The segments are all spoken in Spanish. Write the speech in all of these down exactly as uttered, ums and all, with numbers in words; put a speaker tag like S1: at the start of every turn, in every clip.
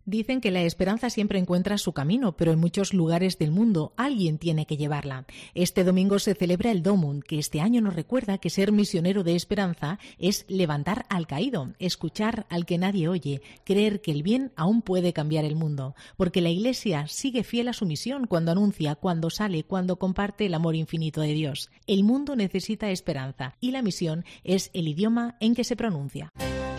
S1: Dicen que la esperanza siempre encuentra su camino, pero en muchos lugares del mundo alguien tiene que llevarla. Este domingo se celebra el Domum, que este año nos recuerda que ser misionero de esperanza es levantar al caído, escuchar al que nadie oye, creer que el bien aún puede cambiar el mundo, porque la Iglesia sigue fiel a su misión cuando anuncia, cuando sale, cuando comparte el amor infinito de Dios. El mundo necesita esperanza y la misión es el idioma en que se pronuncia.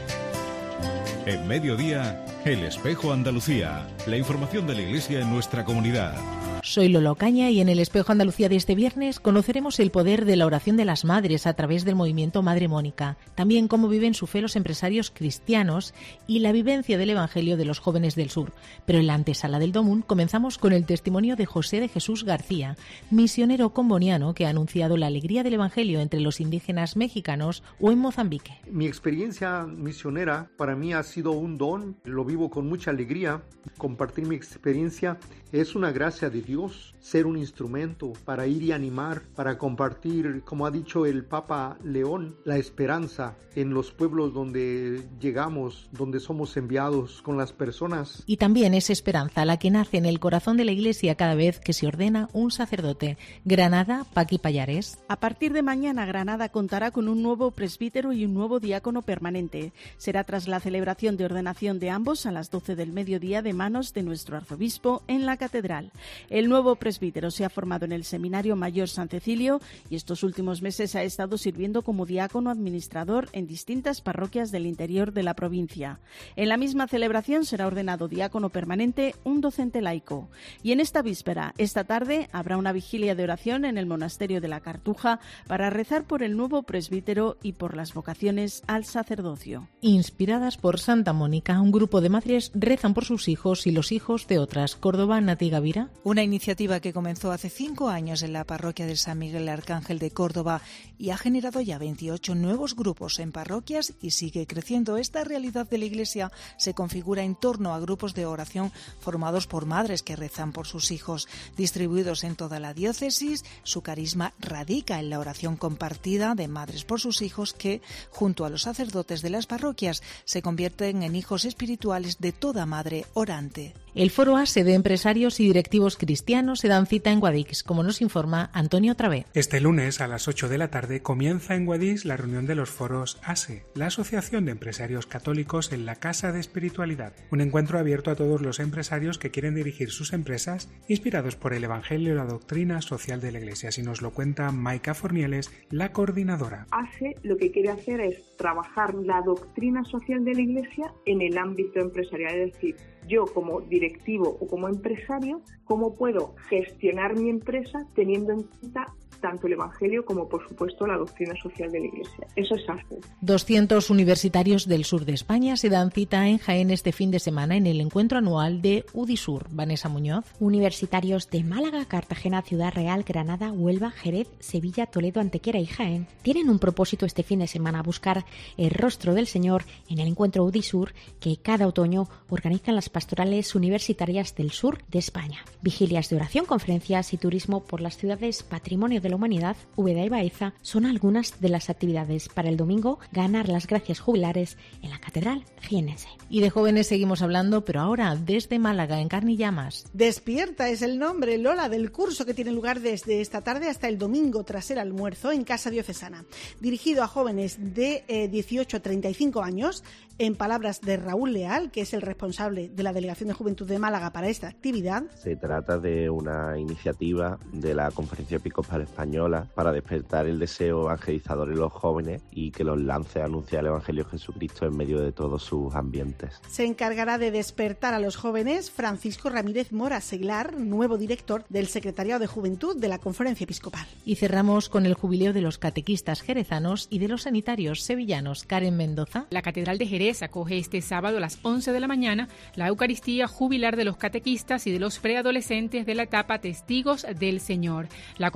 S2: En Mediodía, El Espejo Andalucía. La información de la Iglesia en nuestra comunidad.
S1: Soy Lolo Caña y en el Espejo Andalucía de este viernes conoceremos el poder de la oración de las madres a través del movimiento Madre Mónica, también cómo viven su fe los empresarios cristianos y la vivencia del Evangelio de los jóvenes del sur. Pero en la antesala del Domum comenzamos con el testimonio de José de Jesús García, misionero comboniano que ha anunciado la alegría del Evangelio entre los indígenas mexicanos o en Mozambique.
S3: Mi experiencia misionera para mí ha sido un don, lo vivo con mucha alegría. Compartir mi experiencia es una gracia de Dios, ser un instrumento para ir y animar, para compartir, como ha dicho el Papa León, la esperanza en los pueblos donde llegamos, donde somos enviados con las personas.
S1: Y también es esperanza la que nace en el corazón de la Iglesia cada vez que se ordena un sacerdote. Granada, Paqui Pallares.
S4: A partir de mañana, Granada contará con un nuevo presbítero y un nuevo diácono permanente. Será tras la celebración de ordenación de ambos a las doce del mediodía de manos de nuestro arzobispo en la catedral. El nuevo presbítero se ha formado en el Seminario Mayor San Cecilio y estos últimos meses ha estado sirviendo como diácono administrador en distintas parroquias del interior de la provincia. En la misma celebración será ordenado diácono permanente un docente laico. Y en esta víspera, esta tarde, habrá una vigilia de oración en el monasterio de la Cartuja para rezar por el nuevo presbítero y por las vocaciones al sacerdocio.
S1: Inspiradas por Santa Mónica, un grupo de madres rezan por sus hijos y los hijos de otras. Córdoba, Nati Gavira.
S5: Una iniciativa que comenzó hace cinco años en la parroquia de San Miguel Arcángel de Córdoba y ha generado ya veintiocho nuevos grupos en parroquias y sigue creciendo. Esta realidad de la Iglesia se configura en torno a grupos de oración formados por madres que rezan por sus hijos. Distribuidos en toda la diócesis, su carisma radica en la oración compartida de madres por sus hijos que, junto a los sacerdotes de las parroquias, se convierten en hijos espirituales de toda madre orante.
S1: El Foro ASE de empresarios y directivos cristianos se dan cita en Guadix, como nos informa Antonio Travé.
S6: Este lunes a las ocho de la tarde comienza en Guadix la reunión de los foros ASE, la Asociación de Empresarios Católicos en la Casa de Espiritualidad, un encuentro abierto a todos los empresarios que quieren dirigir sus empresas inspirados por el Evangelio y la doctrina social de la Iglesia. Así nos lo cuenta Maica Fornieles, la coordinadora.
S7: ASE lo que quiere hacer es trabajar la doctrina social de la Iglesia en el ámbito empresarial, es decir, yo como directivo o como empresario, ¿cómo puedo gestionar mi empresa teniendo en cuenta tanto el Evangelio como, por supuesto, la doctrina social de la Iglesia? Eso es ASE.
S1: doscientos universitarios del sur de España se dan cita en Jaén este fin de semana en el encuentro anual de UDISUR. Vanessa Muñoz.
S8: Universitarios de Málaga, Cartagena, Ciudad Real, Granada, Huelva, Jerez, Sevilla, Toledo, Antequera y Jaén tienen un propósito este fin de semana: buscar el rostro del Señor en el encuentro UDISUR que cada otoño organizan las pastorales universitarias del sur de España. Vigilias de oración, conferencias y turismo por las ciudades Patrimonio de la Humanidad, Úbeda y Baeza son algunas de las actividades para el domingo. Ganar las gracias jubilares en la Catedral Jienense.
S1: Y de jóvenes seguimos hablando, pero ahora desde Málaga, en Carne y Llamas.
S9: Despierta es el nombre, Lola, del curso que tiene lugar desde esta tarde hasta el domingo tras el almuerzo en Casa Diocesana. Dirigido a jóvenes de eh, dieciocho a treinta y cinco años, en palabras de Raúl Leal, que es el responsable de la Delegación de Juventud de Málaga para esta actividad.
S10: Se trata de una iniciativa de la Conferencia Episcopal Española para despertar el deseo evangelizador en los jóvenes y que los lance a anunciar el Evangelio de Jesucristo en medio de todos sus ambientes.
S9: Se encargará de despertar a los jóvenes Francisco Ramírez Mora Seglar, nuevo director del Secretariado de Juventud de la Conferencia Episcopal.
S1: Y cerramos con el jubileo de los catequistas jerezanos y de los sanitarios sevillanos. Karen Mendoza.
S11: La Catedral de Jerez acoge este sábado a las once de la mañana la Eucaristía jubilar de los catequistas y de los preadolescentes de la etapa Testigos del Señor. La convocatoria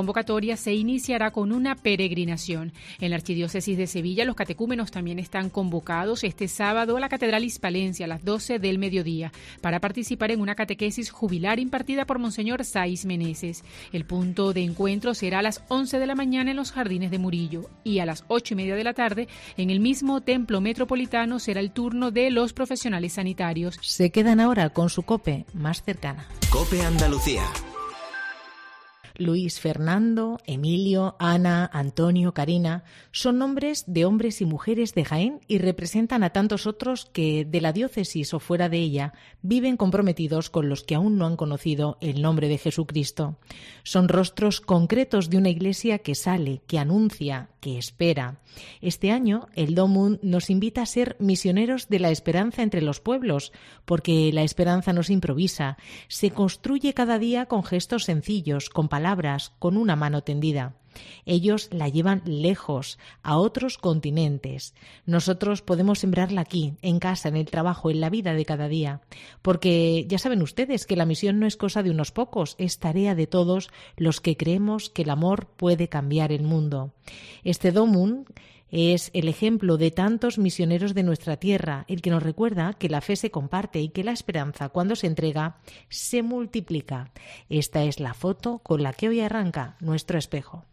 S11: día se iniciará con una peregrinación. En la Archidiócesis de Sevilla, los catecúmenos también están convocados este sábado a la Catedral Hispalencia a las doce del mediodía para participar en una catequesis jubilar impartida por Monseñor Saiz Meneses. El punto de encuentro será a las once de la mañana en los Jardines de Murillo y a las ocho y media de la tarde en el mismo templo metropolitano será el turno de los profesionales sanitarios.
S1: Se quedan ahora con su COPE más cercana.
S12: COPE Andalucía.
S1: Luis, Fernando, Emilio, Ana, Antonio, Karina son nombres de hombres y mujeres de Jaén y representan a tantos otros que, de la diócesis o fuera de ella, viven comprometidos con los que aún no han conocido el nombre de Jesucristo. Son rostros concretos de una iglesia que sale, que anuncia, que espera. Este año, el Domum nos invita a ser misioneros de la esperanza entre los pueblos, porque la esperanza no se improvisa, se construye cada día con gestos sencillos, con palabras, con una mano tendida. Ellos la llevan lejos, a otros continentes. Nosotros podemos sembrarla aquí, en casa, en el trabajo, en la vida de cada día. Porque ya saben ustedes que la misión no es cosa de unos pocos, es tarea de todos los que creemos que el amor puede cambiar el mundo. Este Domum es el ejemplo de tantos misioneros de nuestra tierra, el que nos recuerda que la fe se comparte y que la esperanza, cuando se entrega, se multiplica. Esta es la foto con la que hoy arranca nuestro espejo.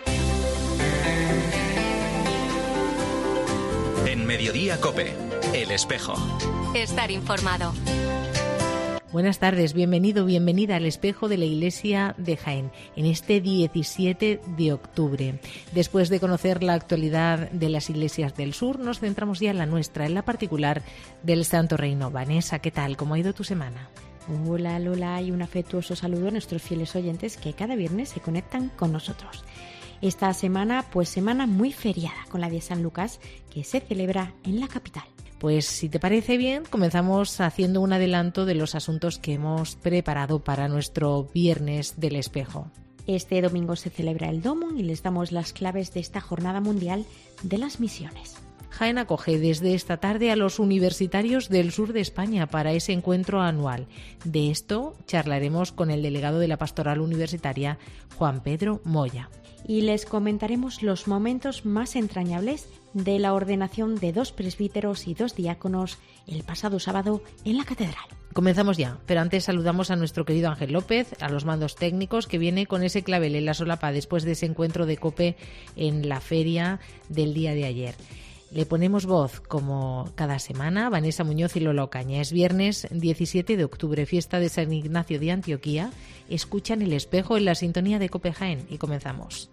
S12: En Mediodía COPE, El Espejo.
S13: Estar informado.
S1: Buenas tardes, bienvenido, bienvenida al Espejo de la Iglesia de Jaén, en este diecisiete de octubre. Después de conocer la actualidad de las iglesias del sur, nos centramos ya en la nuestra, en la particular del Santo Reino. Vanessa, ¿qué tal? ¿Cómo ha ido tu semana?
S8: Hola Lola, y un afectuoso saludo a nuestros fieles oyentes que cada viernes se conectan con nosotros. Esta semana, pues semana muy feriada, con la de San Lucas, que se celebra en la capital.
S1: Pues si te parece bien, comenzamos haciendo un adelanto de los asuntos que hemos preparado para nuestro Viernes del Espejo.
S8: Este domingo se celebra el Domum y les damos las claves de esta Jornada Mundial de las Misiones.
S1: Jaén acoge desde esta tarde a los universitarios del sur de España para ese encuentro anual. De esto charlaremos con el delegado de la Pastoral Universitaria, Juan Pedro Moya.
S8: Y les comentaremos los momentos más entrañables de la ordenación de dos presbíteros y dos diáconos el pasado sábado en la catedral.
S1: Comenzamos ya, pero antes saludamos a nuestro querido Ángel López, a los mandos técnicos, que viene con ese clavel en la solapa después de ese encuentro de COPE en la feria del día de ayer. Le ponemos voz, como cada semana, Vanessa Muñoz y Lola Ocaña. Es viernes diecisiete de octubre, fiesta de San Ignacio de Antioquía. Escuchan El Espejo en la sintonía de COPE Jaén y comenzamos.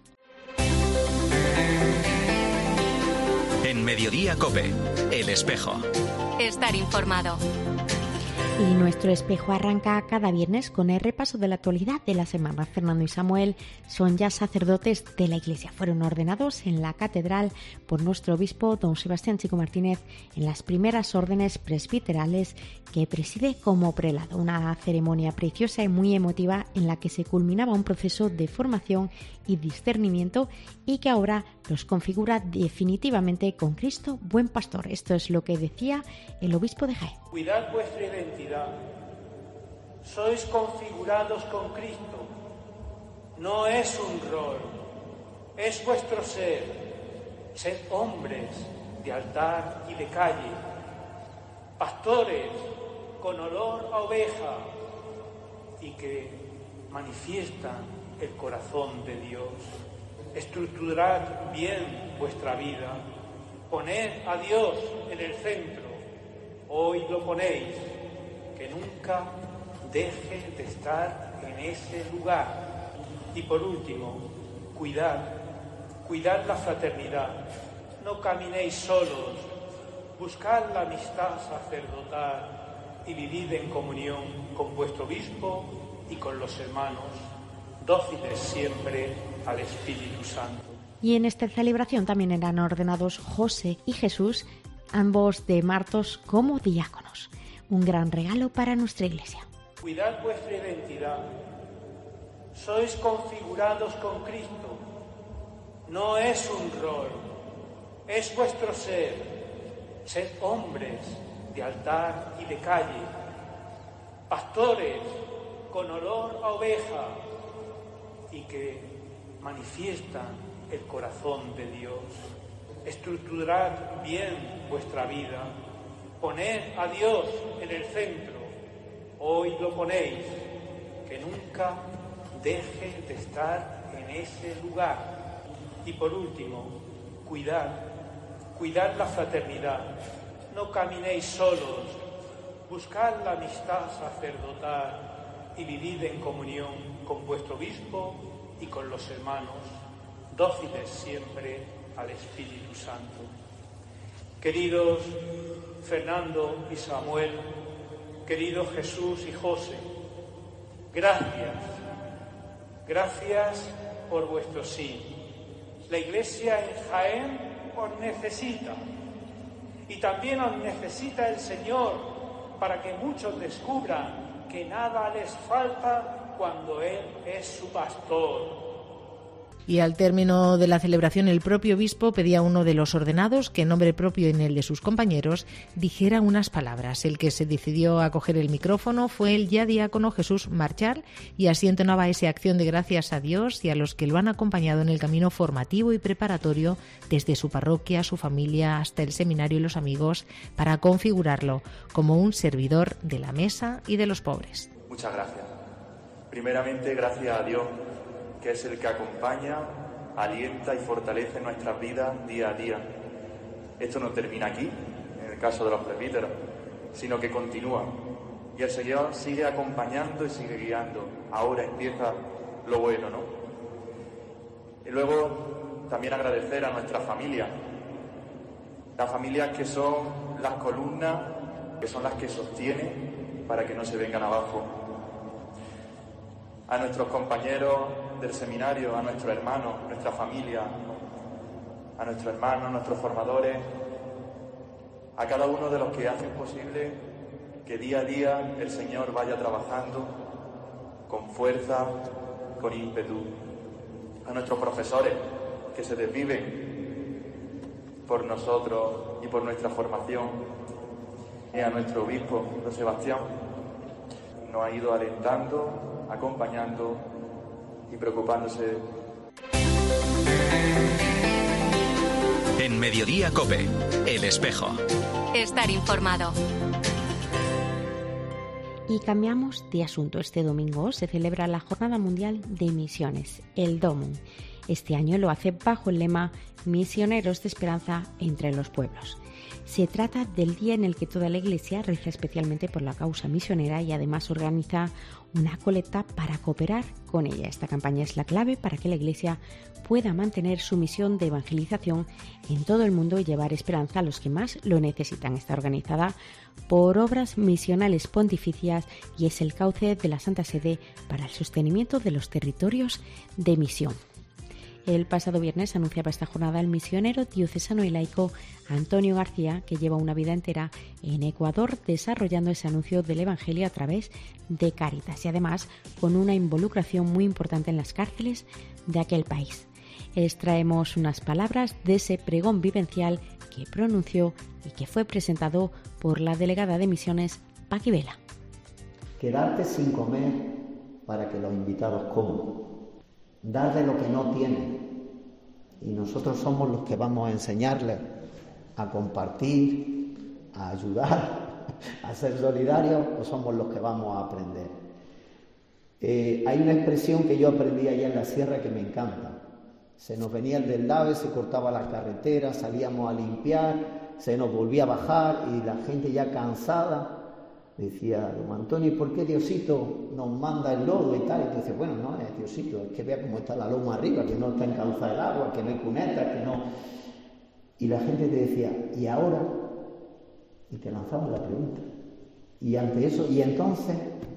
S12: En Mediodía COPE, El Espejo.
S13: Estar informado.
S8: Y nuestro espejo arranca cada viernes con el repaso de la actualidad de la semana. Fernando y Samuel son ya sacerdotes de la Iglesia. Fueron ordenados en la catedral por nuestro obispo don Sebastián Chico Martínez en las primeras órdenes presbiterales que preside como prelado. Una ceremonia preciosa y muy emotiva en la que se culminaba un proceso de formación y discernimiento y que ahora los configura definitivamente con Cristo, buen pastor. Esto es lo que decía el obispo de Jaén.
S14: Cuidad vuestra identidad. Sois configurados con Cristo. No es un rol, es vuestro ser. Sed hombres de altar y de calle, pastores con olor a oveja y que manifiestan el corazón de Dios. Estructurad bien vuestra vida, poned a Dios en el centro. Hoy lo ponéis, que nunca deje de estar en ese lugar. Y por último, cuidad, cuidad la fraternidad. No caminéis solos, buscad la amistad sacerdotal y vivid en comunión con vuestro obispo y con los hermanos, dóciles siempre al Espíritu Santo.
S8: Y en esta celebración también eran ordenados José y Jesús, ambos de Martos como diáconos. Un gran regalo para nuestra Iglesia.
S14: Cuidad vuestra identidad. Sois configurados con Cristo. No es un rol, es vuestro ser. Sed hombres de altar y de calle, pastores con olor a oveja y que manifiestan el corazón de Dios. Estructurad bien vuestra vida, poned a Dios en el centro, hoy lo ponéis, que nunca deje de estar en ese lugar. Y por último, cuidad, cuidad la fraternidad, no caminéis solos, buscad la amistad sacerdotal y vivid en comunión con vuestro obispo y con los hermanos, dóciles siempre al Espíritu Santo. Queridos Fernando y Samuel, queridos Jesús y José, gracias, gracias por vuestro sí. La Iglesia en Jaén os necesita y también os necesita el Señor para que muchos descubran que nada les falta cuando Él es su pastor.
S1: Y al término de la celebración, el propio obispo pedía a uno de los ordenados que en nombre propio y en el de sus compañeros dijera unas palabras. El que se decidió a coger el micrófono fue el ya diácono Jesús Marchal, y así entonaba esa acción de gracias a Dios y a los que lo han acompañado en el camino formativo y preparatorio desde su parroquia, su familia, hasta el seminario y los amigos, para configurarlo como un servidor de la mesa y de los pobres.
S15: Muchas gracias. Primeramente, gracias a Dios, que es el que acompaña, alienta y fortalece nuestras vidas día a día. Esto no termina aquí, en el caso de los presbíteros, sino que continúa. Y el Señor sigue acompañando y sigue guiando. Ahora empieza lo bueno, ¿no? Y luego también agradecer a nuestra familia, las familias que son las columnas, que son las que sostienen para que no se vengan abajo. A nuestros compañeros del seminario, a nuestros hermanos, nuestra familia, a nuestros hermanos, a nuestros formadores, a cada uno de los que hacen posible que día a día el Señor vaya trabajando con fuerza, con ímpetu. A nuestros profesores que se desviven por nosotros y por nuestra formación, y a nuestro obispo, don Sebastián, nos ha ido alentando, acompañando y preocupándose.
S12: En Mediodía COPE, El Espejo.
S13: Estar informado.
S8: Y cambiamos de asunto. Este domingo se celebra la Jornada Mundial de Misiones, el DOMUN. Este año lo hace bajo el lema Misioneros de Esperanza entre los Pueblos. Se trata del día en el que toda la Iglesia reza especialmente por la causa misionera y además organiza una colecta para cooperar con ella. Esta campaña es la clave para que la Iglesia pueda mantener su misión de evangelización en todo el mundo y llevar esperanza a los que más lo necesitan. Está organizada por Obras Misionales Pontificias y es el cauce de la Santa Sede para el sostenimiento de los territorios de misión. El pasado viernes anunciaba esta jornada el misionero diocesano y laico Antonio García, que lleva una vida entera en Ecuador desarrollando ese anuncio del Evangelio a través de Cáritas y además con una involucración muy importante en las cárceles de aquel país. Extraemos unas palabras de ese pregón vivencial que pronunció y que fue presentado por la delegada de misiones, Paqui Vela.
S16: Quedarte sin comer para que los invitados coman. Dar de lo que no tienen, y nosotros somos los que vamos a enseñarles a compartir, a ayudar, a ser solidarios, o somos los que vamos a aprender. Eh, hay una expresión que yo aprendí allá en la sierra que me encanta. Se nos venía el deslave, se cortaba la carretera, salíamos a limpiar, se nos volvía a bajar y la gente ya cansada decía, don Antonio, ¿por qué Diosito nos manda el lodo y tal? Y tú dices, bueno, no es Diosito, es que vea cómo está la loma arriba, que no está encauzada el agua, que no hay cunetas, que no... Y la gente te decía, ¿y ahora? Y te lanzaban la pregunta. Y ante eso, y entonces...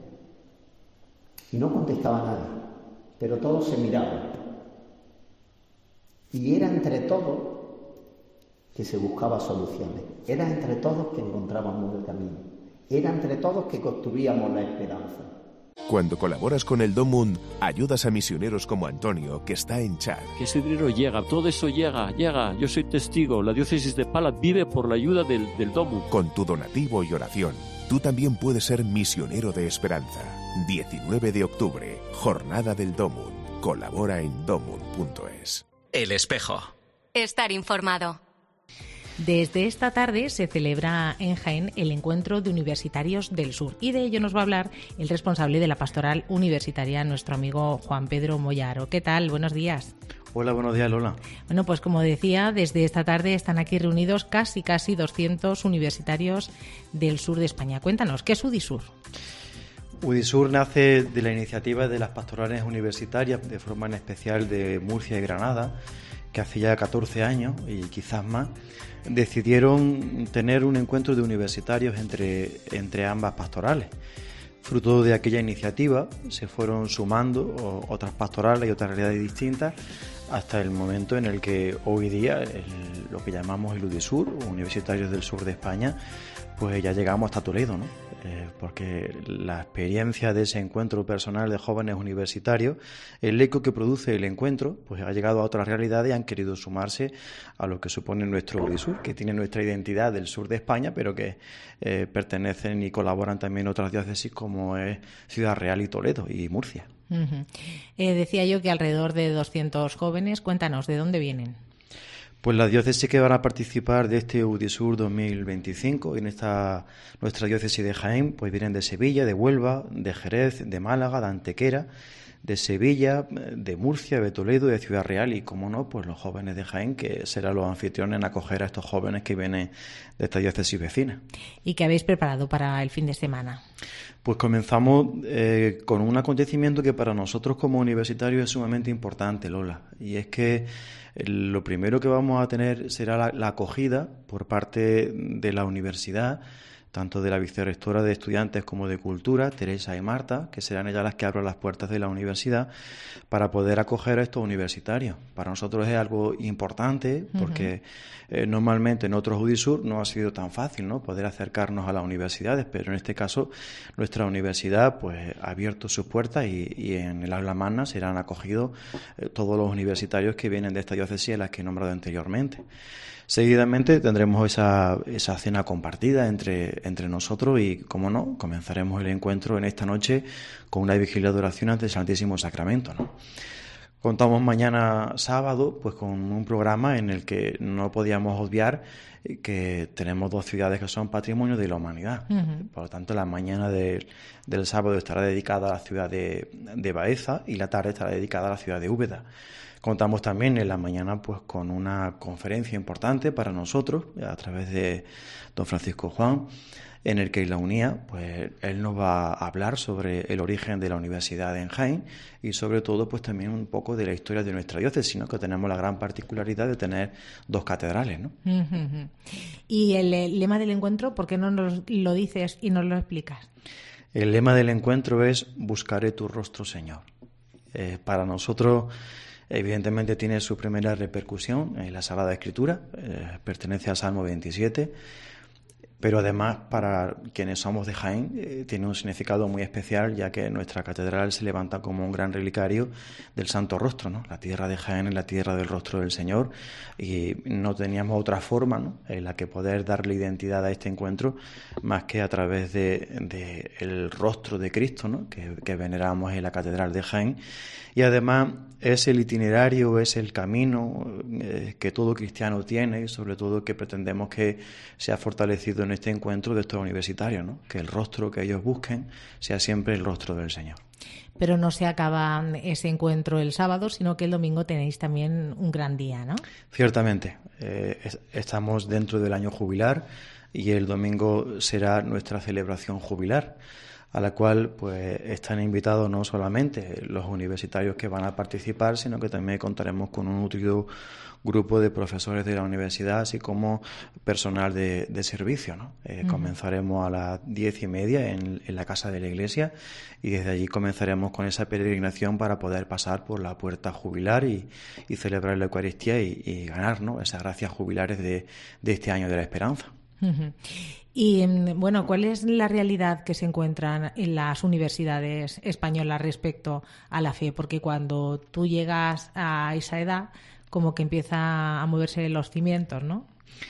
S16: Y no contestaba nadie, pero todos se miraban. Y era entre todos que se buscaba soluciones. Era entre todos que encontrábamos el camino. Era entre todos que construíamos la esperanza.
S17: Cuando colaboras con el DOMUN, ayudas a misioneros como Antonio, que está en Chad.
S18: Que ese dinero llega, todo eso llega, llega. Yo soy testigo, la diócesis de Palat vive por la ayuda del, del DOMUN.
S17: Con tu donativo y oración, tú también puedes ser misionero de esperanza. diecinueve de octubre, Jornada del DOMUN. Colabora en domund punto es.
S12: El Espejo.
S13: Estar informado.
S1: Desde esta tarde se celebra en Jaén el Encuentro de Universitarios del Sur y de ello nos va a hablar el responsable de la Pastoral Universitaria, nuestro amigo Juan Pedro Moyaro. ¿Qué tal? Buenos días.
S19: Hola, buenos días, Lola.
S1: Bueno, pues como decía, desde esta tarde están aquí reunidos casi casi doscientos universitarios del sur de España. Cuéntanos, ¿qué es UDISUR?
S19: UDISUR nace de la iniciativa de las pastorales universitarias, de forma en especial de Murcia y Granada, que hace ya catorce años y quizás más, decidieron tener un encuentro de universitarios entre, entre ambas pastorales. Fruto de aquella iniciativa se fueron sumando otras pastorales y otras realidades distintas hasta el momento en el que hoy día el, lo que llamamos el UDISUR, Universitarios del Sur de España, pues ya llegamos hasta Toledo, ¿no? Eh, porque la experiencia de ese encuentro personal de jóvenes universitarios, el eco que produce el encuentro, pues ha llegado a otras realidades y han querido sumarse a lo que supone nuestro UDISUR, que tiene nuestra identidad del sur de España, pero que eh, pertenecen y colaboran también otras diócesis como es Ciudad Real y Toledo y Murcia.
S1: Uh-huh. Eh, decía yo que alrededor de doscientos jóvenes. Cuéntanos, ¿de dónde vienen?
S19: Pues las diócesis que van a participar de este UDISUR dos mil veinticinco, en esta nuestra diócesis de Jaén, pues vienen de Sevilla, de Huelva, de Jerez, de Málaga, de Antequera, de Sevilla, de Murcia, de Toledo, de Ciudad Real y, como no, pues los jóvenes de Jaén, que serán los anfitriones en acoger a estos jóvenes que vienen de esta diócesis vecina.
S1: ¿Y qué habéis preparado para el fin de semana?
S19: Pues comenzamos eh, con un acontecimiento que para nosotros como universitarios es sumamente importante, Lola, y es que lo primero que vamos a tener será la, la acogida por parte de la universidad, tanto de la vicerrectora de Estudiantes como de Cultura, Teresa y Marta, que serán ellas las que abran las puertas de la universidad para poder acoger a estos universitarios. Para nosotros es algo importante porque uh-huh. eh, normalmente en otros UDISUR no ha sido tan fácil, ¿no?, poder acercarnos a las universidades, pero en este caso nuestra universidad pues ha abierto sus puertas y, y en el aula magna serán acogidos eh, todos los universitarios que vienen de esta diócesis a las que he nombrado anteriormente. Seguidamente tendremos esa, esa cena compartida entre, entre nosotros y, como no, comenzaremos el encuentro en esta noche con una vigilia de oración ante el Santísimo Sacramento, ¿no? Contamos mañana sábado pues con un programa en el que no podíamos obviar que tenemos dos ciudades que son patrimonio de la humanidad. Uh-huh. Por lo tanto, la mañana de, del sábado estará dedicada a la ciudad de, de Baeza y la tarde estará dedicada a la ciudad de Úbeda. Contamos también en la mañana pues con una conferencia importante para nosotros a través de don Francisco Juan, en el que la unía, pues él nos va a hablar sobre el origen de la universidad en Jaén y sobre todo pues también un poco de la historia de nuestra diócesis, ¿no?, que tenemos la gran particularidad de tener dos catedrales, ¿no?
S1: Uh-huh. Y el, el lema del encuentro, ¿por qué no nos lo dices y nos lo explicas?
S19: El lema del encuentro es buscaré tu rostro, Señor. Eh, para nosotros evidentemente tiene su primera repercusión en la Sagrada Escritura, eh, pertenece al Salmo veintisiete, pero además para quienes somos de Jaén eh, tiene un significado muy especial, ya que nuestra catedral se levanta como un gran relicario del Santo Rostro, ¿no? La tierra de Jaén es la tierra del rostro del Señor y no teníamos otra forma, ¿no?, en la que poder darle identidad a este encuentro más que a través de, de el rostro de Cristo, ¿no?, que, que veneramos en la catedral de Jaén. Y además es el itinerario, es el camino eh, que todo cristiano tiene y sobre todo que pretendemos que sea fortalecido en este encuentro de estos universitarios, ¿no?, que el rostro que ellos busquen sea siempre el rostro del Señor.
S1: Pero no se acaba ese encuentro el sábado, sino que el domingo tenéis también un gran día, ¿no?
S19: Ciertamente, eh, es, estamos dentro del año jubilar y el domingo será nuestra celebración jubilar, a la cual pues están invitados no solamente los universitarios que van a participar, sino que también contaremos con un nutrido grupo de profesores de la universidad, así como personal de, de servicio, ¿no? Eh, uh-huh. Comenzaremos a las diez y media en, en la Casa de la Iglesia y desde allí comenzaremos con esa peregrinación para poder pasar por la puerta jubilar y, y celebrar la Eucaristía y, y ganar, ¿no?, esas gracias jubilares de, de este año de la esperanza.
S1: Uh-huh. Y, bueno, ¿cuál es la realidad que se encuentran en las universidades españolas respecto a la fe? Porque cuando tú llegas a esa edad, como que empieza a moverse los cimientos, ¿no?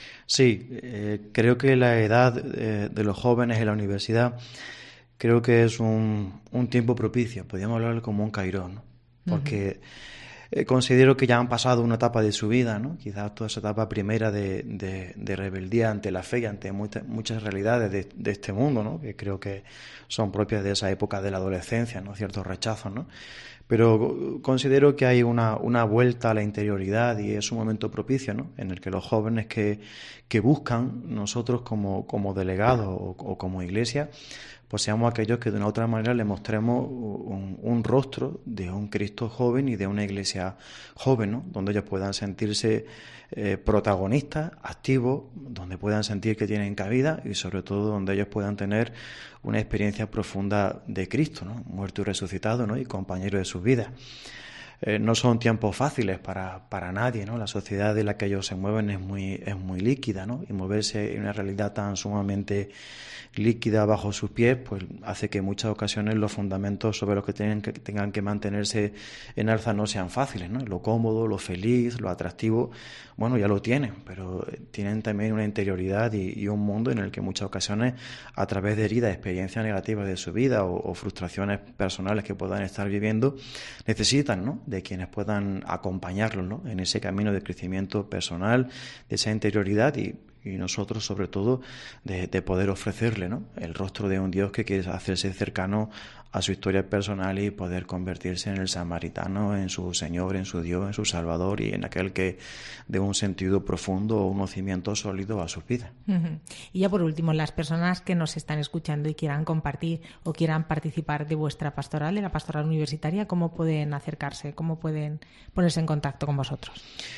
S19: Sí, eh, creo que la edad eh, de los jóvenes en la universidad creo que es un, un tiempo propicio, podríamos hablar como un cairón, ¿no? porque uh-huh. eh, considero que ya han pasado una etapa de su vida, ¿no? Quizás toda esa etapa primera de, de, de rebeldía ante la fe y ante muchas, muchas realidades de, de este mundo, ¿no? Que creo que son propias de esa época de la adolescencia, ¿no? Ciertos rechazos, ¿no? Pero considero que hay una, una vuelta a la interioridad y es un momento propicio, ¿no? En el que los jóvenes que, que buscan, nosotros como, como delegados o, o como iglesia, pues seamos aquellos que de una u otra manera le mostremos un, un rostro de un Cristo joven y de una iglesia joven, ¿no? Donde ellos puedan sentirse eh, protagonistas, activos, donde puedan sentir que tienen cabida y sobre todo donde ellos puedan tener una experiencia profunda de Cristo, ¿no? Muerto y resucitado, ¿no? Y compañero de sus vidas. Eh, no son tiempos fáciles para, para nadie, ¿no? La sociedad en la que ellos se mueven es muy, es muy líquida, ¿no? Y moverse en una realidad tan sumamente líquida bajo sus pies, pues hace que en muchas ocasiones los fundamentos sobre los que, tienen que tengan que mantenerse en alza no sean fáciles, ¿no? Lo cómodo, lo feliz, lo atractivo, bueno, ya lo tienen, pero tienen también una interioridad y, y un mundo en el que en muchas ocasiones, a través de heridas, experiencias negativas de su vida o, o frustraciones personales que puedan estar viviendo, necesitan, ¿no? De quienes puedan acompañarlos, ¿no? En ese camino de crecimiento personal, de esa interioridad y y nosotros sobre todo de, de poder ofrecerle, ¿no? El rostro de un Dios que quiere hacerse cercano a su historia personal y poder convertirse en el samaritano, en su Señor, en su Dios, en su Salvador y en aquel que dé un sentido profundo o un cimiento sólido a sus vidas.
S1: Uh-huh. Y ya por último, las personas que nos están escuchando y quieran compartir o quieran participar de vuestra pastoral, de la pastoral universitaria, ¿cómo pueden acercarse? ¿Cómo pueden ponerse en contacto con vosotros?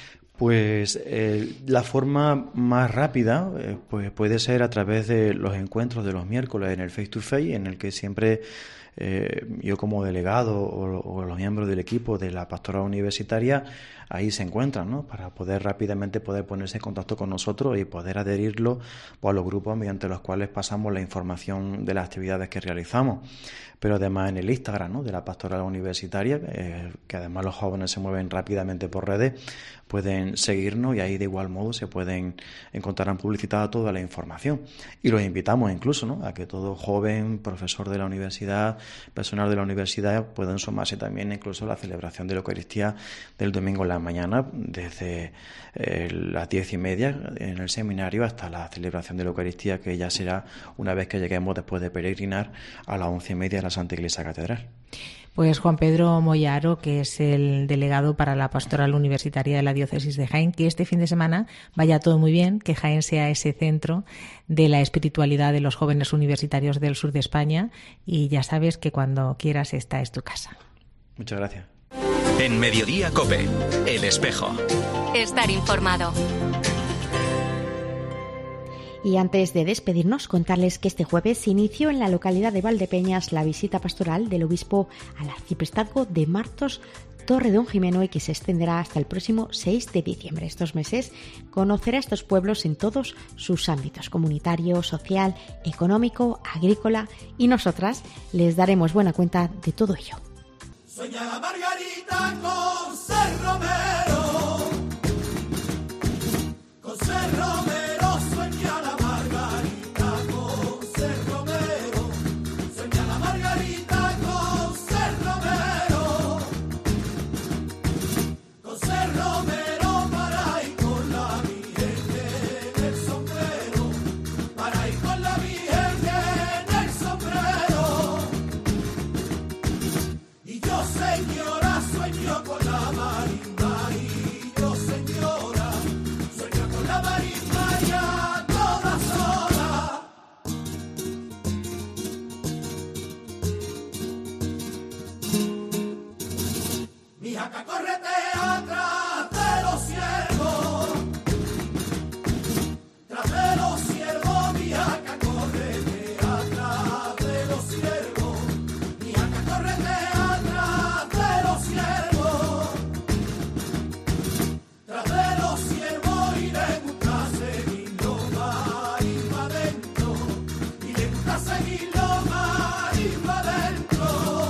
S19: Pues eh, la forma más rápida eh, pues puede ser a través de los encuentros de los miércoles en el Face to Face, en el que siempre eh, yo como delegado o, o los miembros del equipo de la pastoral universitaria ahí se encuentran, ¿no? Para poder rápidamente poder ponerse en contacto con nosotros y poder adherirlo pues, a los grupos mediante los cuales pasamos la información de las actividades que realizamos. Pero además en el Instagram, ¿no? De la pastoral universitaria, eh, que además los jóvenes se mueven rápidamente por redes, pueden seguirnos y ahí de igual modo se pueden encontrar publicitada toda la información. Y los invitamos incluso, ¿no? A que todo joven, profesor de la universidad, personal de la universidad puedan sumarse también incluso a la celebración de la Eucaristía del domingo en la mañana, desde eh, las diez y media en el seminario hasta la celebración de la Eucaristía, que ya será una vez que lleguemos después de peregrinar a las once y media de la Santa Iglesia Catedral.
S1: Pues Juan Pedro Moyaro, que es el delegado para la pastoral universitaria de la diócesis de Jaén, que este fin de semana vaya todo muy bien, que Jaén sea ese centro de la espiritualidad de los jóvenes universitarios del sur de España y ya sabes que cuando quieras esta es tu casa.
S19: Muchas gracias.
S12: En Mediodía COPE, El Espejo.
S13: Estar informado.
S8: Y antes de despedirnos, contarles que este jueves se inició en la localidad de Valdepeñas la visita pastoral del obispo al arciprestazgo de Martos Torredón Jimeno y que se extenderá hasta el próximo seis de diciembre. Estos meses conocerá estos pueblos en todos sus ámbitos, comunitario, social, económico, agrícola, y nosotras les daremos buena cuenta de todo ello.
S20: Sueña la Margarita con ser Romero, con ser Romero, sueña la Margarita con ser Romero, sueña la Margarita con ser Romero, con ser Romero para ir con la Virgen en el sombrero, para ir con la Virgen en el sombrero. Y yo, señora, sueño con la marimba y yo, señora, sueño con la marimba ya toda sola. Mi jaca corretea tras de los ciervos, tras de los ciervos, mi jaca corretea tras de los ciervos, mi jaca corretea tras de los ciervos, tras de los ciervos, y le gusta seguirlo más y más adentro, y le gusta seguirlo más y más adentro.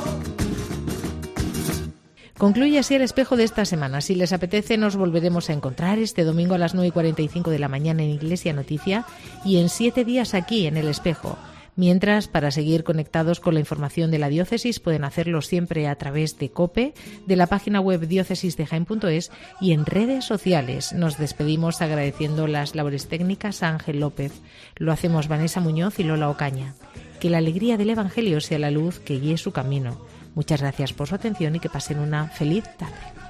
S1: Concluye así el espejo de esta semana. Si les apetece, nos volveremos a encontrar este domingo a las nueve y cuarenta y cinco de la mañana en Iglesia Noticia y en siete días aquí en El Espejo. Mientras, para seguir conectados con la información de la diócesis, pueden hacerlo siempre a través de COPE, de la página web diócesis de jaén punto es y en redes sociales. Nos despedimos agradeciendo las labores técnicas a Ángel López. Lo hacemos Vanessa Muñoz y Lola Ocaña. Que la alegría del Evangelio sea la luz que guíe su camino. Muchas gracias por su atención y que pasen una feliz tarde.